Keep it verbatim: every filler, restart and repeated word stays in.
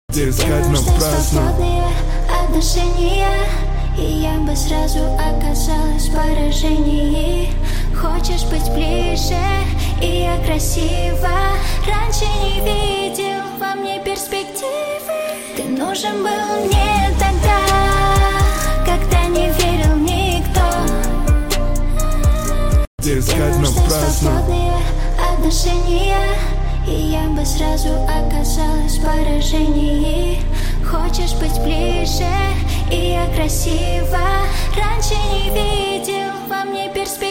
Где искать напрасно отношения, и я бы сразу оказалась в поражении. Хочешь быть ближе, и я красива. Раньше не видел во мне перспективы. Ты нужен был мне тогда, когда не верил никто. Где искать напрасно отношения, и я бы сразу оказалась в поражении. Хочешь быть ближе, и я красива. Раньше не видел во мне перспективы.